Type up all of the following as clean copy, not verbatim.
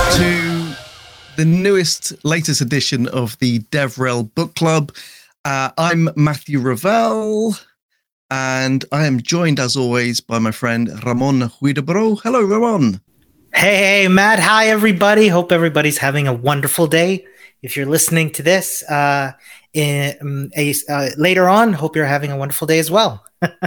to the latest edition of the DevRel Book Club. I'm Matthew Ravel, and I am joined, as always, by my friend Ramon Huidobro. Hello, Ramon. Hey, Matt. Hi, everybody. Hope everybody's having a wonderful day. If you're listening to this later on, hope you're having a wonderful day as well.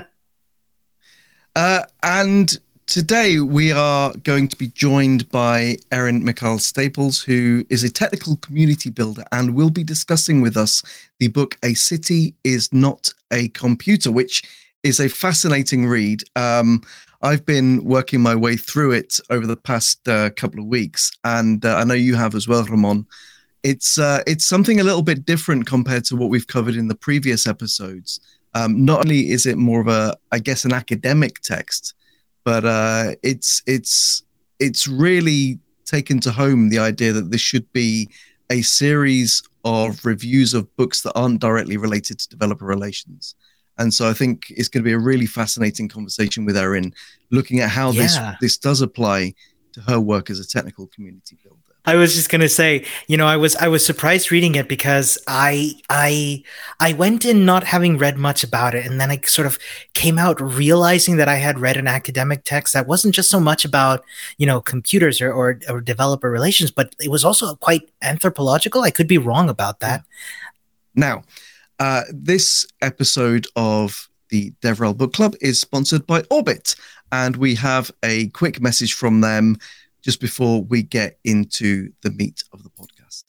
And today we are going to be joined by Erin McCall-Staples, who is a technical community builder and will be discussing with us the book A City Is Not a Computer, which is a fascinating read. I've been working my way through it over the past couple of weeks, and I know you have as well, Ramon. It's something a little bit different compared to what we've covered in the previous episodes. Not only is it more of an academic text, but it's really taken to home the idea that this should be a series of reviews of books that aren't directly related to developer relations. And so I think it's going to be a really fascinating conversation with Erin, looking at how this does apply to her work as a technical community builder. I was just going to say, I was surprised reading it because I went in not having read much about it. And then I sort of came out realizing that I had read an academic text that wasn't just so much about, computers or developer relations, but it was also quite anthropological. I could be wrong about that. Now, this episode of the DevRel Book Club is sponsored by Orbit. And we have a quick message from them just before we get into the meat of the podcast.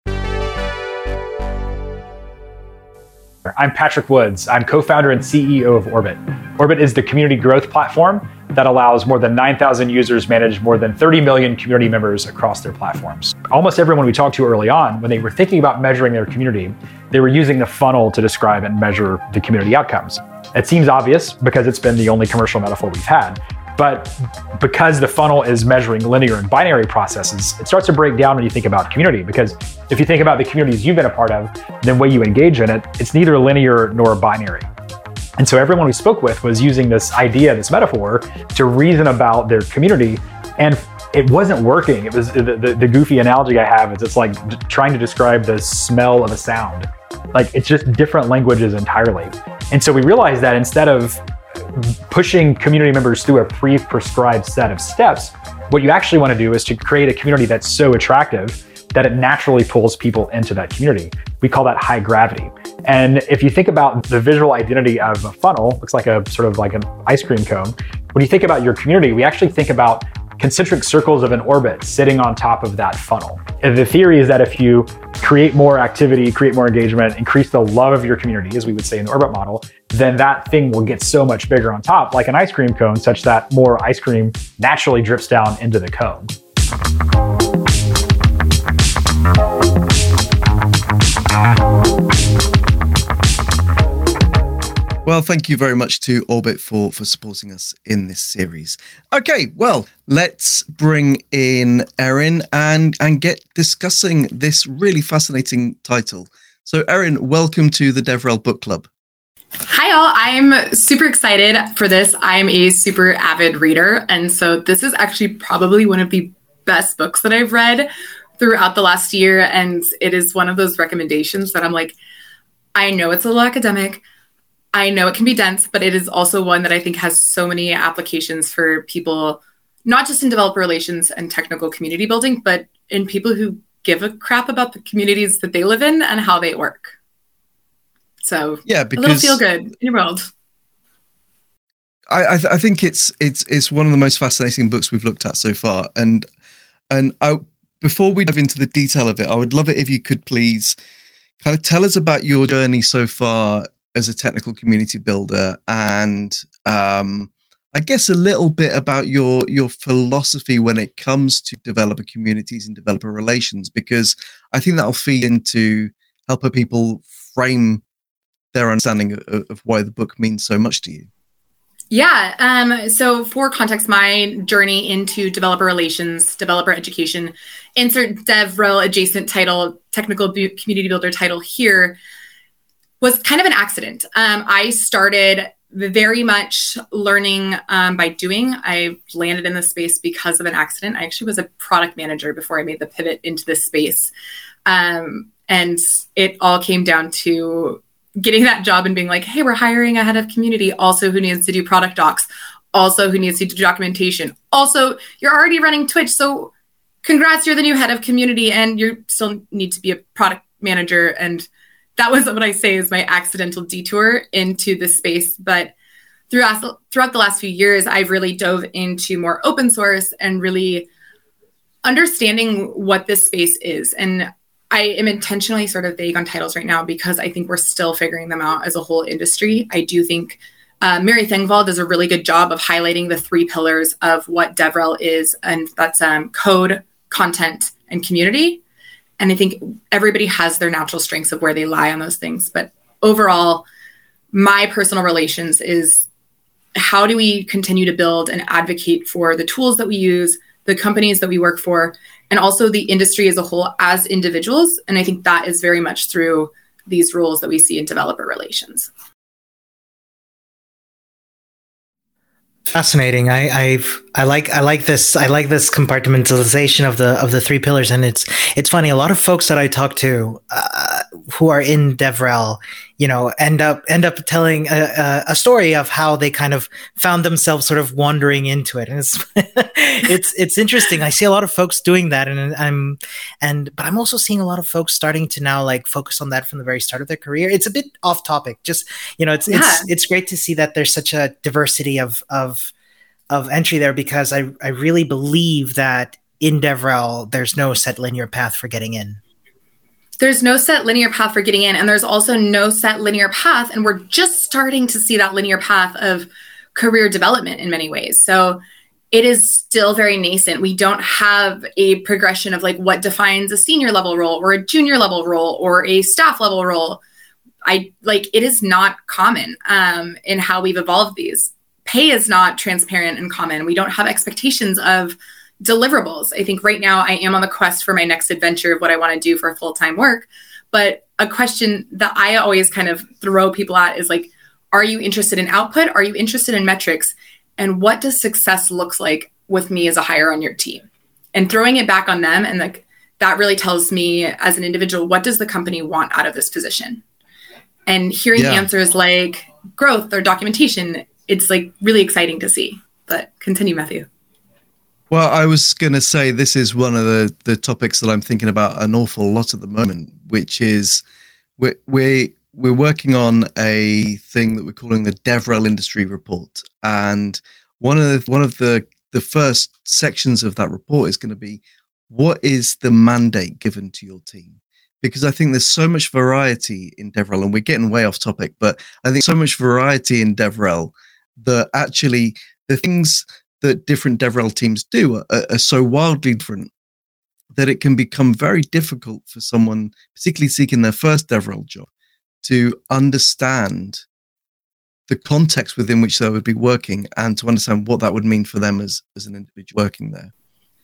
I'm Patrick Woods. I'm co-founder and CEO of Orbit. Orbit is the community growth platform that allows more than 9,000 users manage more than 30 million community members across their platforms. Almost everyone we talked to early on, when they were thinking about measuring their community, they were using the funnel to describe and measure the community outcomes. It seems obvious because it's been the only commercial metaphor we've had. But because the funnel is measuring linear and binary processes, it starts to break down when you think about community. Because if you think about the communities you've been a part of, the way you engage in it, it's neither linear nor binary. And so everyone we spoke with was using this idea, this metaphor, to reason about their community. And it wasn't working. It was the goofy analogy I have is it's like trying to describe the smell of a sound. Like it's just different languages entirely. And so we realized that instead of pushing community members through a pre-prescribed set of steps, what you actually want to do is to create a community that's so attractive that it naturally pulls people into that community. We call that high gravity. And if you think about the visual identity of a funnel, looks like a sort of like an ice cream cone. When you think about your community, we actually think about concentric circles of an orbit sitting on top of that funnel. And the theory is that if you create more activity, create more engagement, increase the love of your community, as we would say in the orbit model, then that thing will get so much bigger on top, like an ice cream cone, such that more ice cream naturally drips down into the cone. Well, thank you very much to Orbit for supporting us in this series. Okay, well, let's bring in Erin and get discussing this really fascinating title. So, Erin, welcome to the DevRel Book Club. Hi, all. I'm super excited for this. I'm a super avid reader, and so this is actually probably one of the best books that I've read throughout the last year, and it is one of those recommendations that I'm like, I know it's a little academic, I know it can be dense, but it is also one that I think has so many applications for people, not just in developer relations and technical community building, but in people who give a crap about the communities that they live in and how they work. So yeah, because a little feel good in your world. I think it's one of the most fascinating books we've looked at so far. And before we dive into the detail of it, I would love it if you could please kind of tell us about your journey so far as a technical community builder, and I guess a little bit about your philosophy when it comes to developer communities and developer relations, because I think that'll feed into helping people frame their understanding of why the book means so much to you. Yeah. So for context, my journey into developer relations, developer education, insert DevRel adjacent title, technical community builder title here, was kind of an accident. I started very much learning by doing. I landed in this space because of an accident. I actually was a product manager before I made the pivot into this space. And it all came down to getting that job and being like, hey, we're hiring a head of community, also who needs to do product docs, also who needs to do documentation. Also, you're already running Twitch, so congrats, you're the new head of community and you still need to be a product manager. And that was what I say is my accidental detour into this space. But throughout the last few years, I've really dove into more open source and really understanding what this space is. And I am intentionally sort of vague on titles right now because I think we're still figuring them out as a whole industry. I do think Mary Thengvall does a really good job of highlighting the 3 pillars of what DevRel is, and that's code, content, and community. And I think everybody has their natural strengths of where they lie on those things. But overall, my personal relations is how do we continue to build and advocate for the tools that we use, the companies that we work for, and also the industry as a whole as individuals. And I think that is very much through these roles that we see in developer relations. Fascinating. I like this. I like this compartmentalization of the 3 pillars, and it's funny. A lot of folks that I talk to who are in DevRel, end up telling a story of how they kind of found themselves sort of wandering into it, and it's interesting. I see a lot of folks doing that, but I'm also seeing a lot of folks starting to now like focus on that from the very start of their career. It's a bit off topic, just it's great to see that there's such a diversity of entry there, because I really believe that in DevRel there's no set linear path for getting in. There's no set linear path for getting in, and there's also no set linear path, and we're just starting to see that linear path of career development in many ways. So it is still very nascent. We don't have a progression of like what defines a senior level role or a junior level role or a staff level role. It is not common in how we've evolved these. Pay is not transparent and common. We don't have expectations of deliverables. I think right now I am on the quest for my next adventure of what I want to do for full-time work. But a question that I always kind of throw people at is like, are you interested in output? Are you interested in metrics? And what does success looks like with me as a hire on your team? And throwing it back on them. And like, that really tells me as an individual, what does the company want out of this position? And hearing answers like growth or documentation, it's like really exciting to see. But continue, Matthew. Well, I was going to say this is one of the topics that I'm thinking about an awful lot at the moment, which is we're working on a thing that we're calling the DevRel Industry Report, and one of the first sections of that report is going to be what is the mandate given to your team, because I think there's so much variety in DevRel, and we're getting way off topic, but I think so much variety in DevRel that actually the things that different DevRel teams do are so wildly different that it can become very difficult for someone, particularly seeking their first DevRel job, to understand the context within which they would be working and to understand what that would mean for them as an individual working there.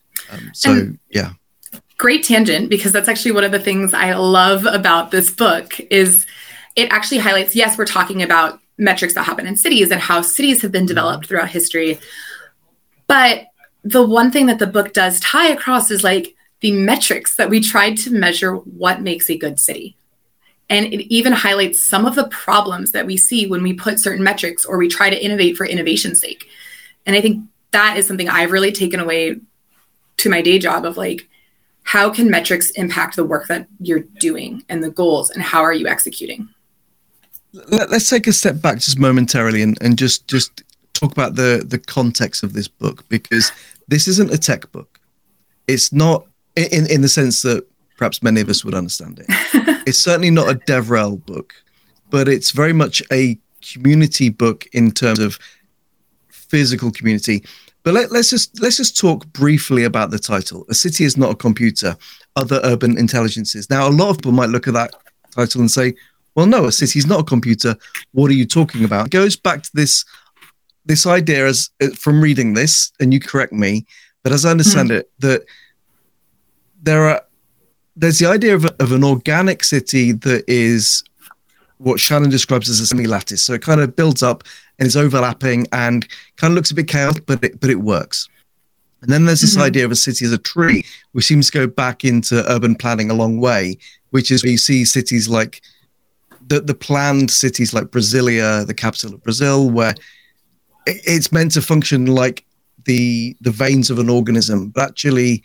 Great tangent, because that's actually one of the things I love about this book is it actually highlights, yes, we're talking about metrics that happen in cities and how cities have been developed throughout history. But the one thing that the book does tie across is like the metrics that we tried to measure what makes a good city. And it even highlights some of the problems that we see when we put certain metrics or we try to innovate for innovation's sake. And I think that is something I've really taken away to my day job of like, how can metrics impact the work that you're doing and the goals, and how are you executing? Let's take a step back just momentarily and just talk about the context of this book, because this isn't a tech book. It's not in the sense that perhaps many of us would understand it. It's certainly not a DevRel book, but it's very much a community book in terms of physical community. But let's just talk briefly about the title. A city is not a computer, other urban intelligences. Now, a lot of people might look at that title and say, well, no, a city is not a computer. What are you talking about? It goes back to this idea as from reading this, and you correct me, but as I understand it, that there's the idea of an organic city that is what Shannon describes as a semi-lattice. So it kind of builds up and it's overlapping and kind of looks a bit chaotic, but it works. And then there's this idea of a city as a tree, which seems to go back into urban planning a long way, which is where you see cities like the planned cities like Brasilia, the capital of Brazil, where it's meant to function like the veins of an organism. But actually,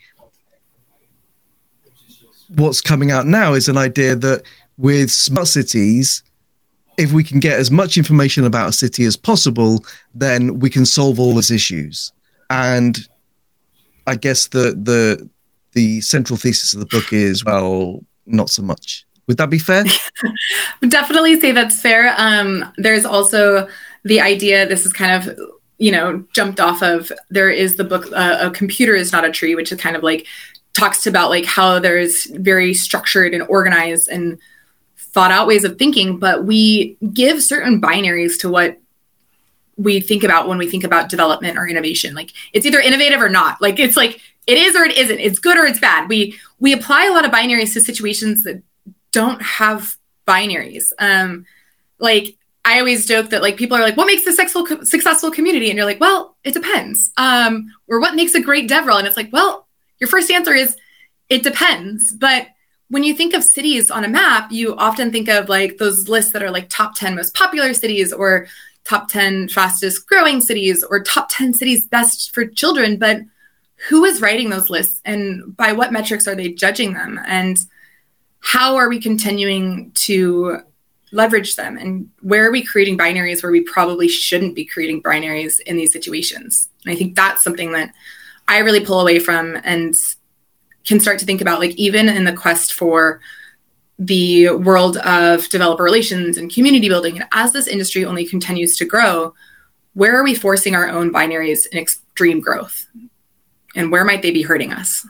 what's coming out now is an idea that with smart cities, if we can get as much information about a city as possible, then we can solve all its issues. And I guess the central thesis of the book is, well, not so much. Would that be fair? Definitely say that's fair. There's also the idea, this is kind of, jumped off of, there is the book, A Computer is Not a Tree, which is kind of like, talks about like how there's very structured and organized and thought out ways of thinking, but we give certain binaries to what we think about when we think about development or innovation. Like it's either innovative or not. Like it's like it is or it isn't. It's good or it's bad. We apply a lot of binaries to situations that don't have binaries. Like I always joke that like people are like, what makes a successful community? And you're like, well, it depends. Or what makes a great DevRel? And it's like, well, your first answer is it depends. But when you think of cities on a map, you often think of like those lists that are like top 10 most popular cities or top 10 fastest growing cities or top 10 cities best for children. But who is writing those lists and by what metrics are they judging them? And how are we continuing to leverage them? And where are we creating binaries where we probably shouldn't be creating binaries in these situations? And I think that's something that I really pull away from and can start to think about, like even in the quest for the world of developer relations and community building. And as this industry only continues to grow, where are we forcing our own binaries in extreme growth? And where might they be hurting us?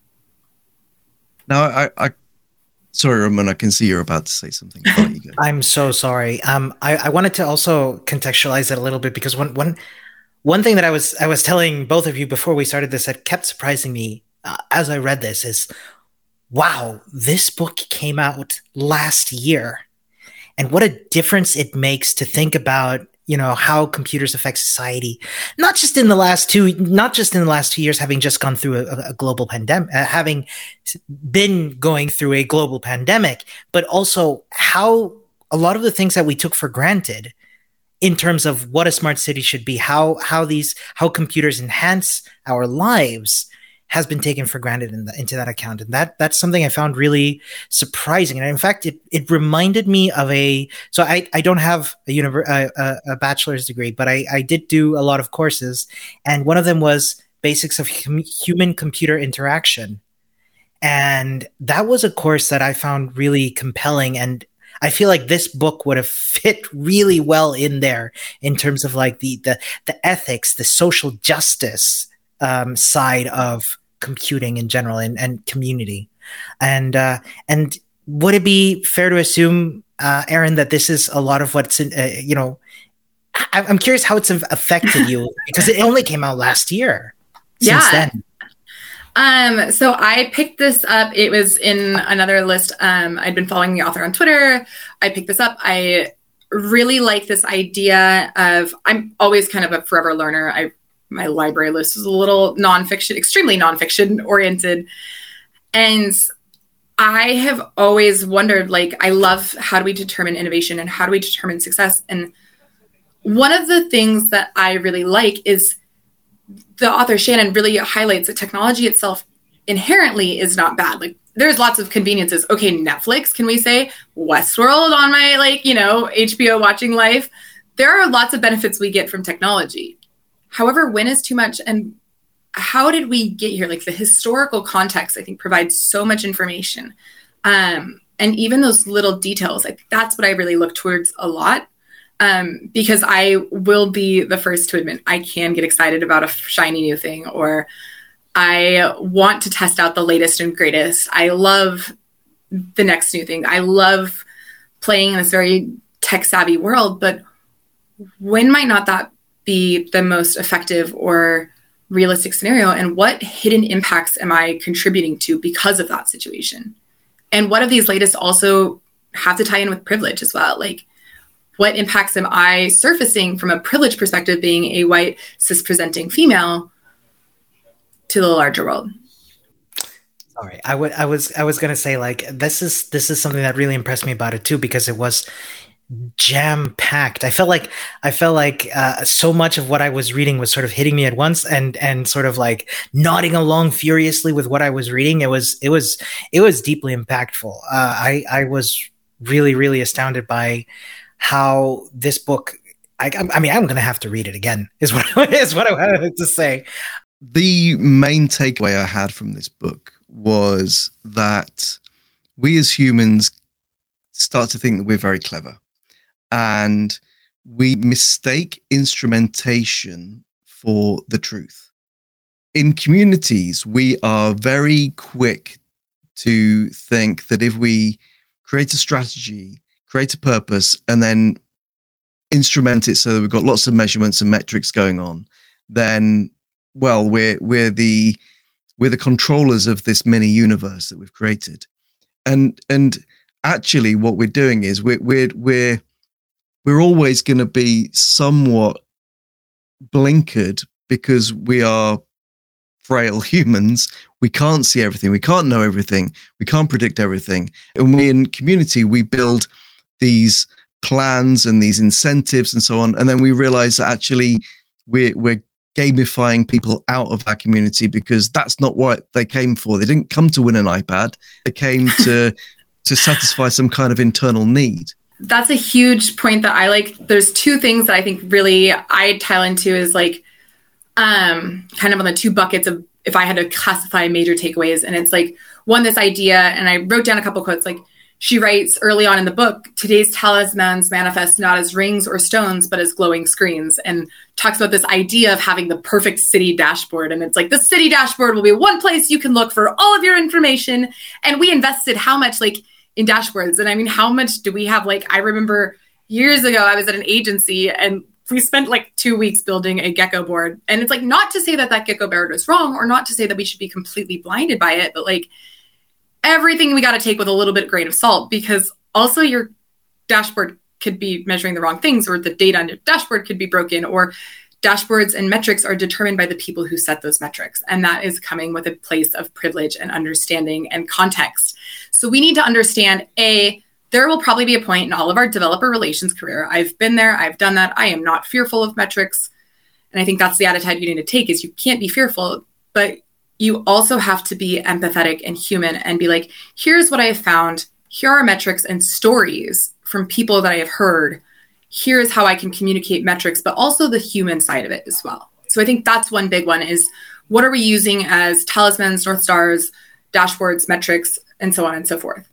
Now, sorry, Ramon, I can see you're about to say something. You go. I'm so sorry. I wanted to also contextualize it a little bit because one thing that I was telling both of you before we started this that kept surprising me as I read this is, wow, this book came out last year. And what a difference it makes to think about, how computers affect society, not just in the last 2 years, having just gone through a global pandemic, having been going through a global pandemic, but also how a lot of the things that we took for granted in terms of what a smart city should be, how computers enhance our lives has been taken for granted into that account. And that's something I found really surprising. And in fact, it reminded me of so I don't have a bachelor's degree, but I did do a lot of courses. And one of them was Basics of Human-Computer Interaction. And that was a course that I found really compelling. And I feel like this book would have fit really well in there in terms of like the ethics, the social justice side of computing in general and community. And would it be fair to assume, Aaron, that this is a lot of what's I'm curious how it's affected you because it only came out last year. Since then. So I picked this up. It was in another list. I'd been following the author on Twitter. I picked this up. I really like this idea of, I'm always kind of a forever learner. My library list is a little extremely nonfiction oriented. And I have always wondered, like, I love how do we determine innovation and how do we determine success? And one of the things that I really like is the author Shannon really highlights that technology itself inherently is not bad. Like there's lots of conveniences. Okay, Netflix, can we say Westworld on my HBO watching life? There are lots of benefits we get from technology. However, when is too much and how did we get here? Like the historical context, I think provides so much information. And even those little details, that's what I really look towards a lot. Because I will be the first to admit I can get excited about a shiny new thing, or I want to test out the latest and greatest. I love the next new thing. I love playing in this very tech savvy world, but when might not that be the most effective or realistic scenario? And what hidden impacts am I contributing to because of that situation? And what of these latest also have to tie in with privilege as well? Like, What impacts am I surfacing from a privileged perspective, being a white cis-presenting female, to the larger world? Sorry, I was gonna say, like, this is something that really impressed me about it too, because it was jam packed. I felt like so much of what I was reading was sort of hitting me at once, and sort of like nodding along furiously with what I was reading. It was deeply impactful. I was really astounded by how this book. I mean, I'm gonna have to read it again. Is what I wanted to say. The main takeaway I had from this book was that we as humans start to think that we're very clever, and we mistake instrumentation for the truth. In communities, we are very quick to think that if we create a strategy, create a purpose, and then instrument it so that we've got lots of measurements and metrics going on, then, well, we're the controllers of this mini universe that we've created. And actually what we're doing is we're always going to be somewhat blinkered, because we are frail humans. We can't see everything. We can't know everything. We can't predict everything. And we, in community, we build these plans and these incentives and so on. And then we realize that actually we're gamifying people out of our community, because that's not what they came for. They didn't come to win an iPad. They came to satisfy some kind of internal need. That's a huge point that I like. There's two things that I think really I tile into, is like kind of on the two buckets of if I had to classify major takeaways. And it's like, one, this idea, and I wrote down a couple quotes, like she writes early on in the book, today's talismans manifest not as rings or stones, but as glowing screens, and talks about this idea of having the perfect city dashboard. And it's like, the city dashboard will be one place you can look for all of your information. And we invested how much, like, in dashboards? And I mean, how much do we have? Like, I remember years ago, I was at an agency and we spent like 2 weeks building a Gecko board. And it's like, not to say that Gecko board is wrong, or not to say that we should be completely blinded by it, but like, everything we got to take with a little bit grain of salt, because also your dashboard could be measuring the wrong things, or the data on your dashboard could be broken, or dashboards and metrics are determined by the people who set those metrics. And that is coming with a place of privilege and understanding and context. So we need to understand, there will probably be a point in all of our developer relations career. I've been there, I've done that. I am not fearful of metrics. And I think that's the attitude you need to take, is you can't be fearful, but you also have to be empathetic and human and be like, here's what I have found. Here are metrics and stories from people that I have heard. Here's how I can communicate metrics, but also the human side of it as well. So I think that's one big one, is what are we using as talismans, North Stars, dashboards, metrics, and so on and so forth.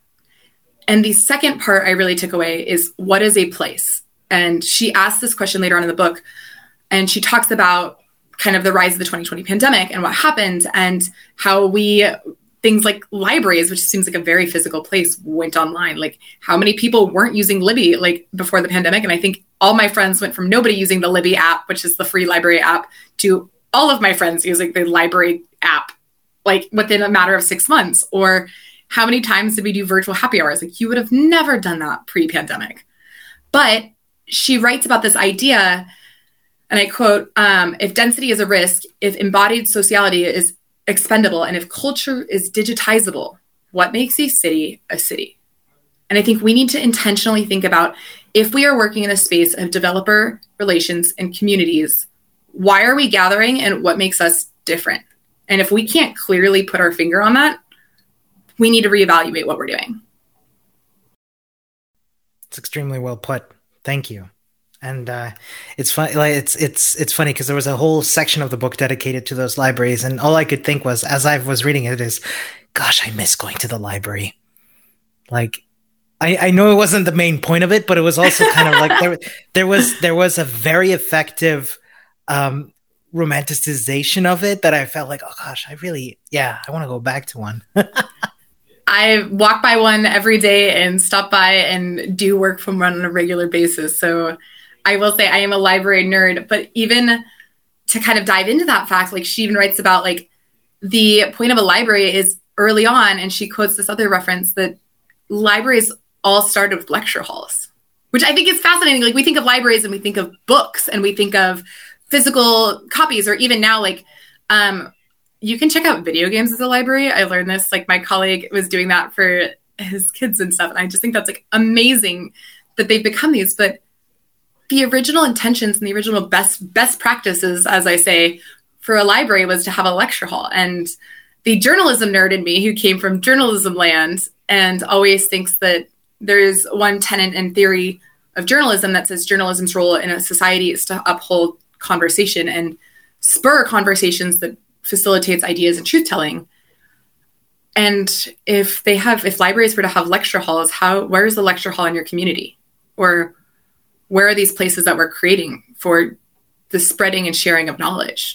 And the second part I really took away is, what is a place? And she asks this question later on in the book, and she talks about kind of the rise of the 2020 pandemic and what happened, and how things like libraries, which seems like a very physical place, went online. Like, how many people weren't using Libby like before the pandemic? And I think all my friends went from nobody using the Libby app, which is the free library app, to all of my friends using the library app, like within a matter of 6 months. Or how many times did we do virtual happy hours? Like, you would have never done that pre-pandemic. But she writes about this idea, and I quote, if density is a risk, if embodied sociality is expendable, and if culture is digitizable, what makes a city a city? And I think we need to intentionally think about, if we are working in a space of developer relations and communities, why are we gathering and what makes us different? And if we can't clearly put our finger on that, we need to reevaluate what we're doing. It's extremely well put. Thank you. And it's funny. Like, it's funny because there was a whole section of the book dedicated to those libraries, and all I could think was, as I was reading it, is, gosh, I miss going to the library. Like, I know it wasn't the main point of it, but it was also kind of like there was a very effective romanticization of it that I felt like, oh gosh, I want to go back to one. I walk by one every day and stop by and do work from one on a regular basis. So I will say I am a library nerd, but even to kind of dive into that fact, like, she even writes about, like, the point of a library is early on, and she quotes this other reference that libraries all started with lecture halls. which I think is fascinating. Like we think of libraries and we think of books and we think of physical copies, or even now, like you can check out video games as a library. I learned this, like my colleague was doing that for his kids and stuff. And I just think that's like amazing that they've become these, but the original intentions and the original best practices, as I say, for a library was to have a lecture hall. And the journalism nerd in me, who came from journalism land and always thinks that there's one tenet and theory of journalism that says journalism's role in a society is to uphold conversation and spur conversations that facilitates ideas and truth telling. And if libraries were to have lecture halls, where is the lecture hall in your community? Or where are these places that we're creating for the spreading and sharing of knowledge?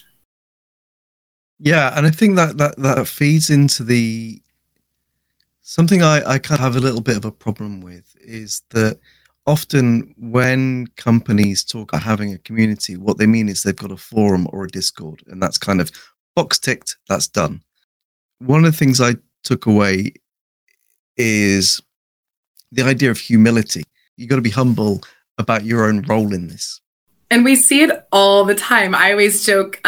Yeah, and I think that feeds into something I kind of have a little bit of a problem with, is that often when companies talk about having a community, what they mean is they've got a forum or a Discord, and that's kind of box ticked, that's done. One of the things I took away is the idea of humility. You got to be humble about your own role in this. And we see it all the time. I always joke,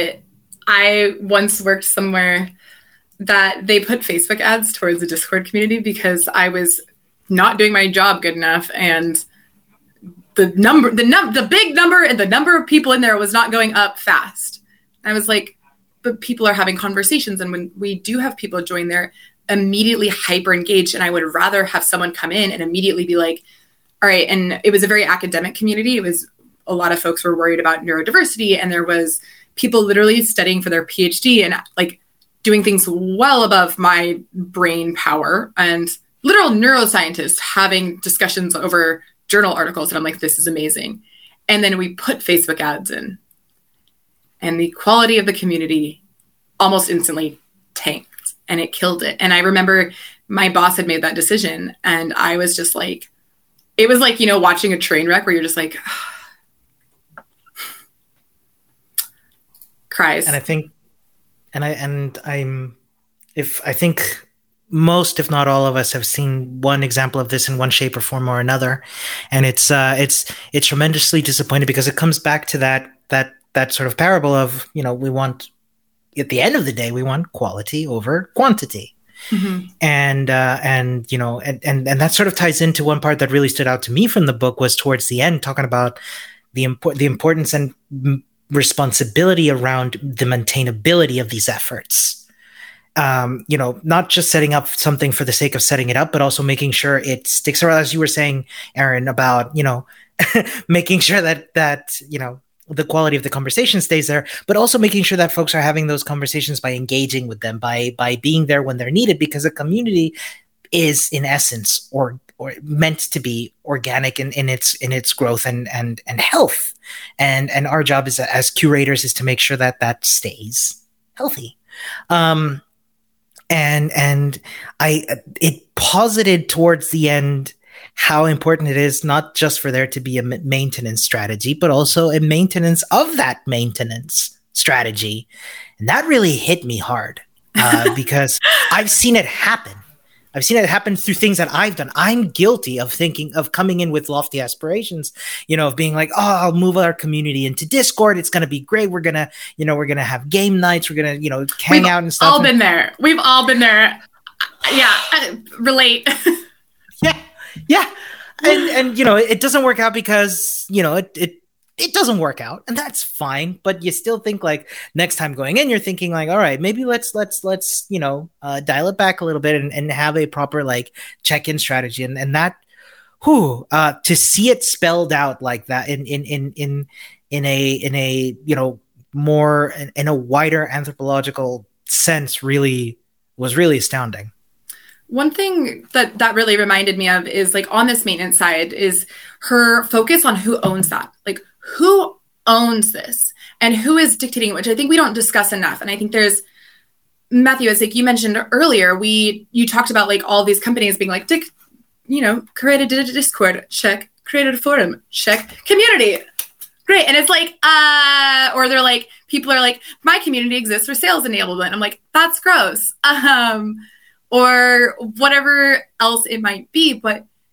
I once worked somewhere that they put Facebook ads towards the Discord community because I was not doing my job good enough, and the big number and the number of people in there was not going up fast. I was like, but people are having conversations, and when we do have people join, they're immediately hyper engaged, and I would rather have someone come in and immediately be like, all right. And it was a very academic community. It was a lot of folks were worried about neurodiversity, and there was people literally studying for their PhD and like doing things well above my brain power, and literal neuroscientists having discussions over journal articles. And I'm like, this is amazing. And then we put Facebook ads in, and the quality of the community almost instantly tanked, and it killed it. And I remember my boss had made that decision, and I was just like, it was like, watching a train wreck where you're just like, cries. And I think, I think most, if not all of us, have seen one example of this in one shape or form or another, and it's tremendously disappointing because it comes back to that sort of parable of, we want, at the end of the day, we want quality over quantity. Mm-hmm. And that sort of ties into one part that really stood out to me from the book, was towards the end, talking about the importance and responsibility around the maintainability of these efforts. Not just setting up something for the sake of setting it up, but also making sure it sticks around, as you were saying, Aaron, about, making sure that the quality of the conversation stays there, but also making sure that folks are having those conversations by engaging with them, by being there when they're needed, because a community is in essence or meant to be organic in its growth and health. And our job as curators is to make sure that stays healthy. And it posited towards the end how important it is not just for there to be a maintenance strategy, but also a maintenance of that maintenance strategy. And that really hit me hard because I've seen it happen. I've seen it happen through things that I've done. I'm guilty of coming in with lofty aspirations, of being like, oh, I'll move our community into Discord. It's going to be great. We're going to have game nights. We're going to, hang out and stuff. All been there. We've all been there. Yeah. Relate. Yeah. And it doesn't work out because, it doesn't work out, and that's fine. But you still think like next time going in, you're thinking like, all right, maybe let's dial it back a little bit and have a proper like check-in strategy. And that, to see it spelled out like that in a more in a wider anthropological sense was really astounding. One thing that really reminded me of is like on this maintenance side is her focus on who owns that. Like who owns this and who is dictating, which I think we don't discuss enough. And I think there's, Matthew, as like you mentioned earlier, you talked about like all these companies being like, created a Discord, check, created a forum, check, community. Great. And it's like, or they're like, people are like, my community exists for sales enablement. I'm like, that's gross. Or whatever else it might be. But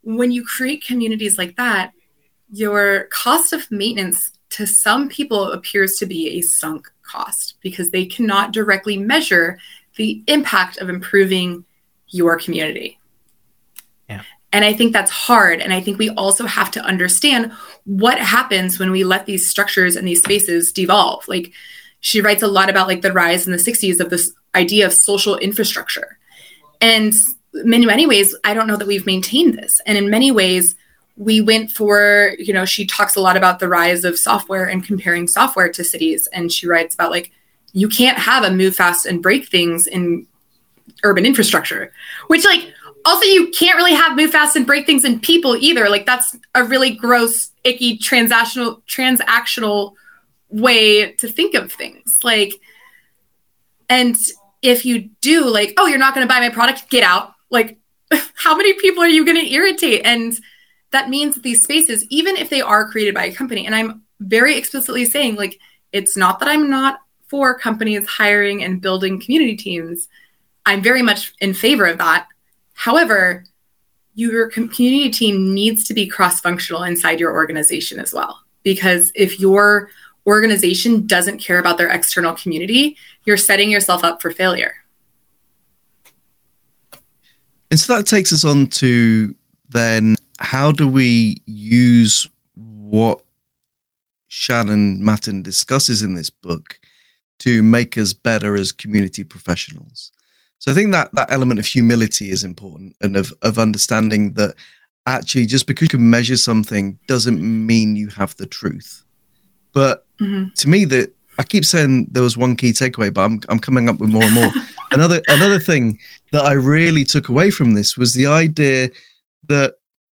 when you create communities like that, your cost of maintenance to some people appears to be a sunk cost because they cannot directly measure the impact of improving your community. Yeah. And I think that's hard. And I think we also have to understand what happens when we let these structures and these spaces devolve. Like, she writes a lot about like the rise in the 60s of this idea of social infrastructure. And in many ways, I don't know that we've maintained this. And in many ways, we went for, she talks a lot about the rise of software and comparing software to cities. And she writes about like, you can't have a move fast and break things in urban infrastructure, which like, also you can't really have move fast and break things in people either. Like, that's a really gross, icky, transactional way to think of things. Like, and if you do like, oh, you're not going to buy my product, get out. Like, how many people are you going to irritate? And that means that these spaces, even if they are created by a company, and I'm very explicitly saying, like, it's not that I'm not for companies hiring and building community teams. I'm very much in favor of that. However, your community team needs to be cross-functional inside your organization as well. Because if your organization doesn't care about their external community, you're setting yourself up for failure. And so that takes us on to then, how do we use what Shannon Matten discusses in this book to make us better as community professionals? So I think that element of humility is important, and of understanding that actually just because you can measure something doesn't mean you have the truth. But to me, that I keep saying there was one key takeaway, but I'm coming up with more and more. Another thing that I really took away from this was the idea that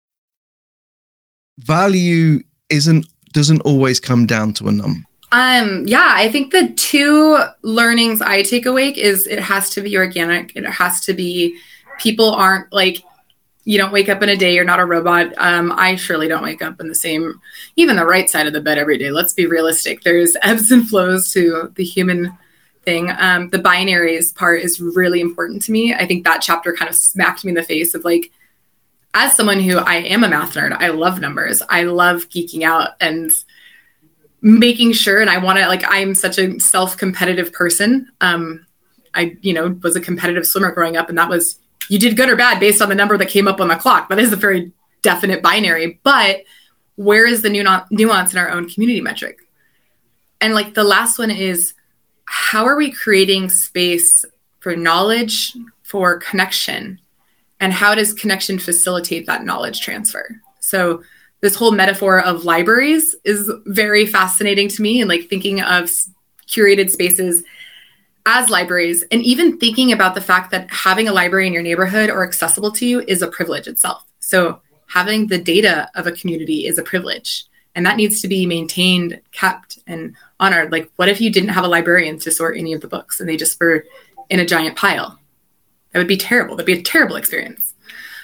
value doesn't always come down to a number. I think the two learnings I take away is it has to be organic. It has to be, people aren't like, you don't wake up in a day, you're not a robot. I surely don't wake up in even the right side of the bed every day. Let's be realistic. There's ebbs and flows to the human thing. The binaries part is really important to me. I think that chapter kind of smacked me in the face of like, as someone who I am a math nerd, I love numbers. I love geeking out and making sure, and I want to, like, I'm such a self-competitive person. I, was a competitive swimmer growing up, and that was, you did good or bad based on the number that came up on the clock. That is a very definite binary, but where is the nuance in our own community metric? And like the last one is, how are we creating space for knowledge, for connection, and how does connection facilitate that knowledge transfer? So this whole metaphor of libraries is very fascinating to me, and like thinking of curated spaces as libraries, and even thinking about the fact that having a library in your neighborhood or accessible to you is a privilege itself. So having the data of a community is a privilege, and that needs to be maintained, kept, and honored. Like, what if you didn't have a librarian to sort any of the books and they just were in a giant pile? That would be terrible. That'd be a terrible experience.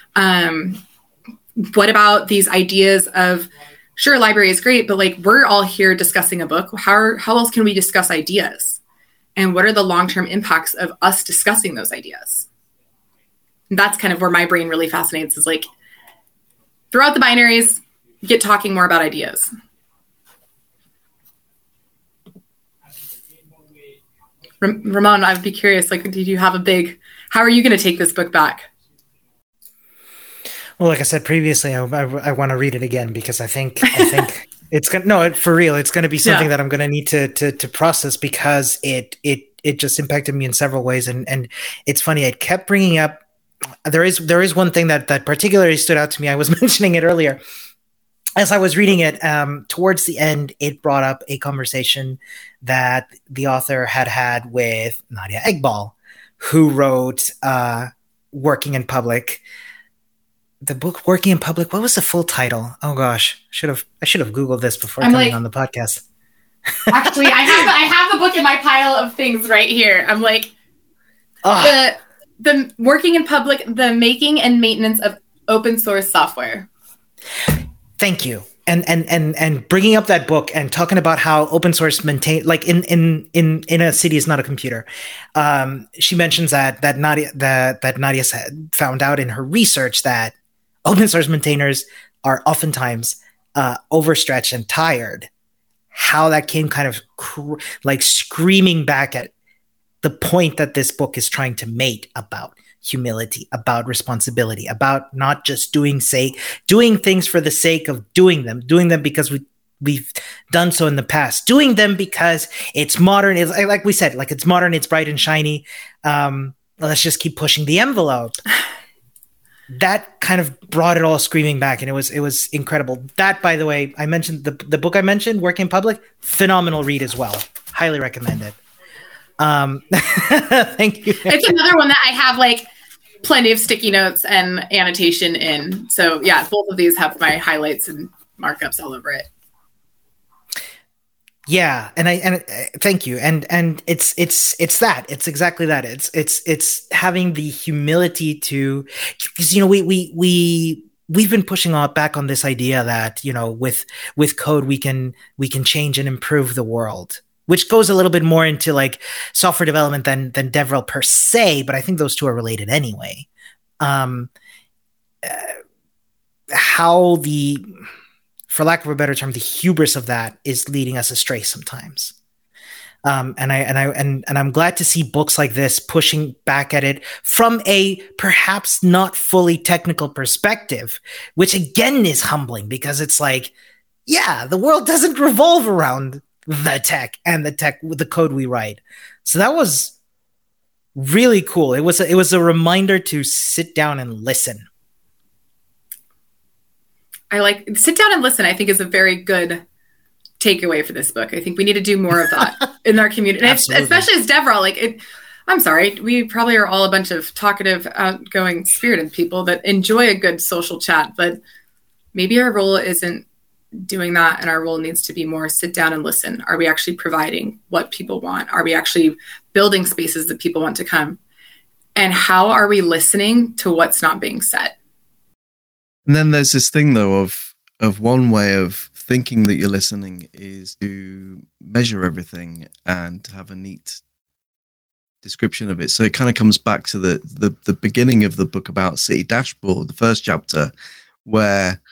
What about these ideas of, sure, library is great, but like, we're all here discussing a book. How else can we discuss ideas? And what are the long-term impacts of us discussing those ideas? And that's kind of where my brain really fascinates, is like, throughout the binaries, get talking more about ideas. Ramon, I would be curious, like, did you have how are you going to take this book back? Well, like I said previously, I want to read it again, because I think it's gonna, for real, it's going to be something that I'm going to need to process, because it just impacted me in several ways. And it's funny, it kept bringing up, there is one thing that particularly stood out to me. I was mentioning it earlier. As I was reading it, towards the end, it brought up a conversation that the author had with Nadia Eghbal, who wrote Working in Public. The book Working in Public, what was the full title? Oh gosh, I should have Googled this before coming on the podcast. Actually, I have the book in my pile of things right here. I'm like, the Working in Public, the making and maintenance of open source software. Thank you. And bringing up that book and talking about how open source maintain, like in a city is not a computer. She mentions that Nadia found out in her research that open source maintainers are oftentimes overstretched and tired, how that came kind of like screaming back at the point that this book is trying to make about humility, about responsibility, about not just doing things for the sake of doing them because we've done so in the past, doing them because it's modern. It's like we said, like it's modern, it's bright and shiny. Let's just keep pushing the envelope. That kind of brought it all screaming back, and it was incredible. That, by the way, I mentioned the book I mentioned, Working in Public, phenomenal read as well. Highly recommend it. Thank you. It's another one that I have like plenty of sticky notes and annotation in. So yeah, both of these have my highlights and markups all over it. Yeah, and thank you, and it's that, it's exactly that. It's having the humility to, because we've been pushing back on this idea that with code we can change and improve the world, which goes a little bit more into like software development than DevRel per se, but I think those two are related anyway. How the, for lack of a better term, the hubris of that is leading us astray sometimes. And I'm glad to see books like this pushing back at it from a perhaps not fully technical perspective, which again is humbling, because it's like, yeah, the world doesn't revolve around the tech and the code we write. So that was really cool. It was a reminder to sit down and listen. I like sit down and listen, I think is a very good takeaway for this book. I think we need to do more of that in our community. And especially as DevRel, I'm sorry, we probably are all a bunch of talkative, outgoing, spirited people that enjoy a good social chat, but maybe our role isn't doing that, and our role needs to be more sit down and listen. Are we actually providing what people want? Are we actually building spaces that people want to come? And how are we listening to what's not being said? And then there's this thing, though, of one way of thinking that you're listening is to measure everything and have a neat description of it. So it kind of comes back to the beginning of the book about City Dashboard, the first chapter, where,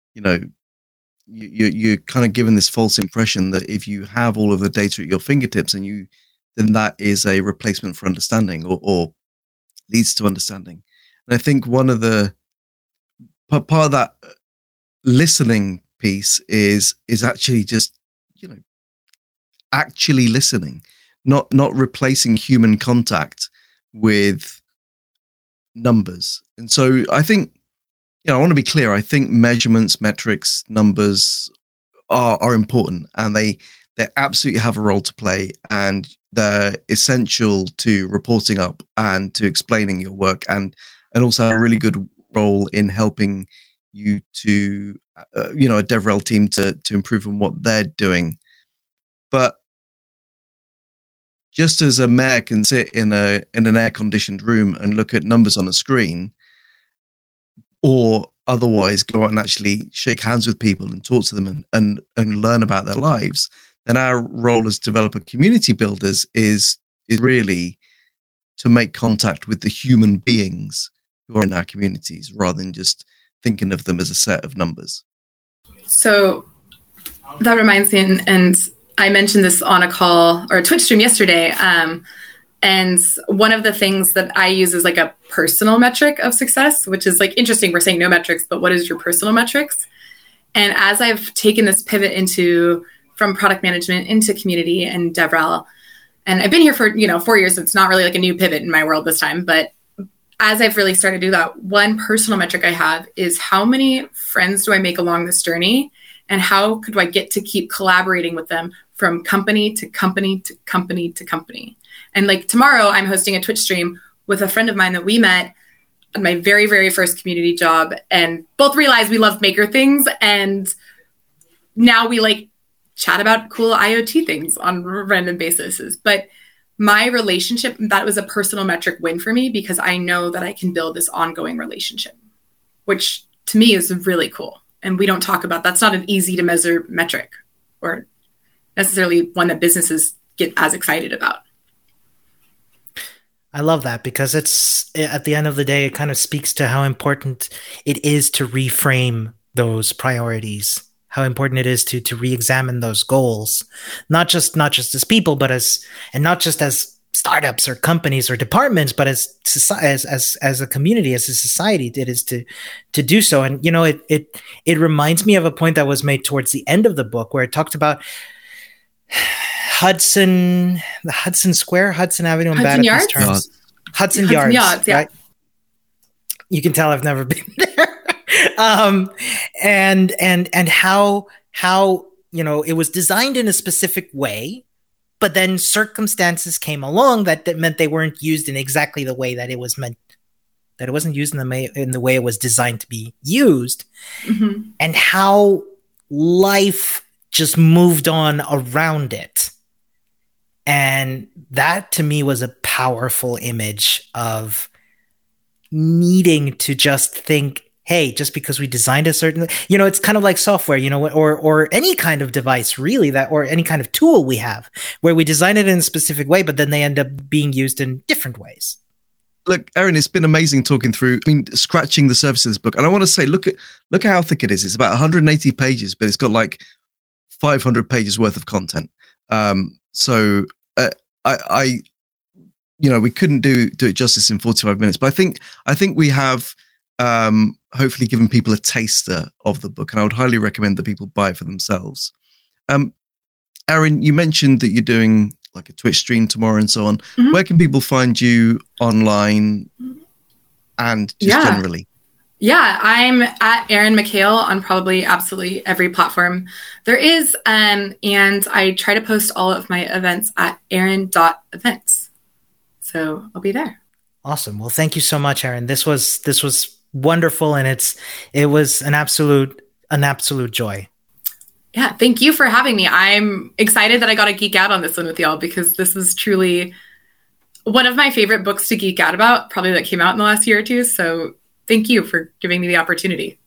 you're kind of given this false impression that if you have all of the data at your fingertips then that is a replacement for understanding or leads to understanding. And I think one of the part of that listening piece is actually just actually listening, not replacing human contact with numbers. And so I think I want to be clear. I think measurements, metrics, numbers are important, and they absolutely have a role to play, and they're essential to reporting up and to explaining your work, and also a really good role in helping you to a DevRel team to improve on what they're doing. But just as a mayor can sit in an air-conditioned room and look at numbers on a screen, or otherwise go out and actually shake hands with people and talk to them and learn about their lives, then our role as developer community builders is really to make contact with the human beings who are in our communities, rather than just thinking of them as a set of numbers. So that reminds me, and I mentioned this on a call or a Twitch stream yesterday, and one of the things that I use is like a personal metric of success, which is like interesting. We're saying no metrics, but what is your personal metrics? And as I've taken this pivot from product management into community and DevRel, and I've been here for 4 years, so it's not really like a new pivot in my world this time, but as I've really started to do that, one personal metric I have is how many friends do I make along this journey, and how could I get to keep collaborating with them from company to company to company to company. And like tomorrow, I'm hosting a Twitch stream with a friend of mine that we met on my very, very first community job, and both realized we love maker things. And now we like chat about cool IoT things on random basis. But my relationship, that was a personal metric win for me, because I know that I can build this ongoing relationship, which to me is really cool. And we don't talk about, that's not an easy to measure metric, or necessarily one that businesses get as excited about. I love that because at the end of the day, it kind of speaks to how important it is to reframe those priorities, how important it is to re-examine those goals, not just as people, but not just as startups or companies or departments, but as society, as a community, as a society, it is to do so. And it reminds me of a point that was made towards the end of the book where it talked about Hudson Square, Hudson Avenue, and bad at these terms. Hudson Yards, yeah. Right? You can tell I've never been there. And how it was designed in a specific way, but then circumstances came along that meant they weren't used in exactly the way that it was meant. That it wasn't used in the way it was designed to be used, and how life just moved on around it. And that to me was a powerful image of needing to just think, hey, just because we designed a certain, it's kind of like software, or any kind of device really or any kind of tool we have where we design it in a specific way, but then they end up being used in different ways. Look, Erin, it's been amazing talking through, scratching the surface of this book. And I want to say, look at how thick it is. It's about 180 pages, but it's got like 500 pages worth of content. So we couldn't do it justice in 45 minutes, but I think we have hopefully given people a taster of the book, and I would highly recommend that people buy it for themselves. Erin, you mentioned that you're doing like a Twitch stream tomorrow and so on. Mm-hmm. Where can people find you online and just generally? Yeah, I'm at Erin McHale on probably absolutely every platform there is. And I try to post all of my events at erin.events. So I'll be there. Awesome. Well, thank you so much, Erin. This was wonderful, and it was an absolute joy. Yeah, thank you for having me. I'm excited that I got to geek out on this one with y'all, because this is truly one of my favorite books to geek out about, probably that came out in the last year or two. So thank you for giving me the opportunity.